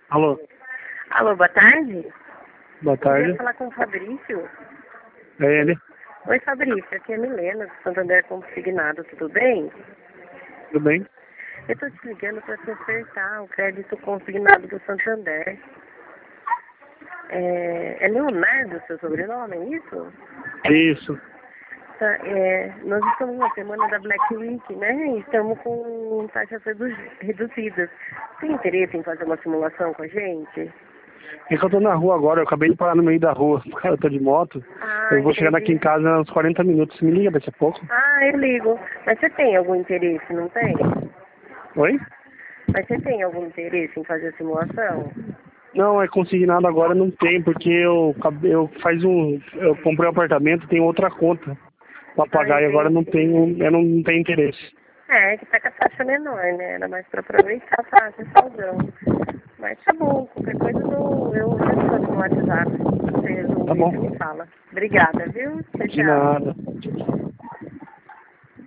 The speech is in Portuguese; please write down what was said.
Alô, Alô, boa tarde. boa Eu tarde. queria falar com o Fabrício. É ele? Oi, Fabrício, aqui é a Milena, do Santander Consignado, tudo bem? Tudo bem? Eu estou te ligando para te ofertar o crédito consignado do Santander. É Leonardo seu sobrenome, é isso? Isso. Tá, nós estamos na semana da Black Week, né? E estamos com taxas reduzidas. Tem interesse em fazer uma simulação com a gente? É que eu tô na rua agora, eu acabei de parar no meio da rua. Cara, eu tô de moto. Ah, Eu vou chegar aqui em entendi. casa uns 40 minutos. Você me liga daqui a pouco? Ah, eu ligo. Mas você tem algum interesse, não tem? Oi? Mas você tem algum interesse em fazer a simulação? Não, é consignado agora, não tem, porque eu comprei um apartamento e tenho outra conta pra Ah, pagar e agora não entendi. tenho, eu não tenho interesse. É, que tá com a taxa menor, né? Era mais pra aproveitar, tá? Com saldão. Mas tá bom, qualquer coisa eu respondo no WhatsApp. Se você Tá resolver, bom. você me fala. Obrigada, viu? Tchau, De tchau. nada.